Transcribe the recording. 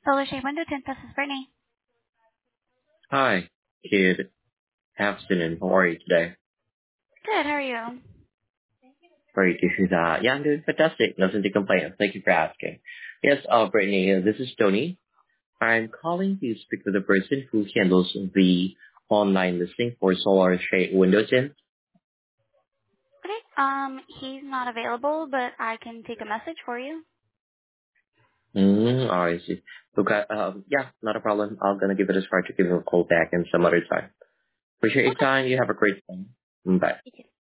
Solar Shade Window Tint, this is Brittany. Hi, good afternoon. How are you today? Good, how are you? Great to hear that. Yeah, I'm doing fantastic. Nothing to complain. Thank you for asking. Yes, Brittany, this is Tony. I'm calling to speak with the person who handles the online listing for solar shade windows in. Okay, he's not available, but I can take a message for you. I see. Okay, yeah, not a problem. I'm gonna give it a try to give you a call back in some other time. Appreciate your Okay. time. You have a great time. Bye. You too.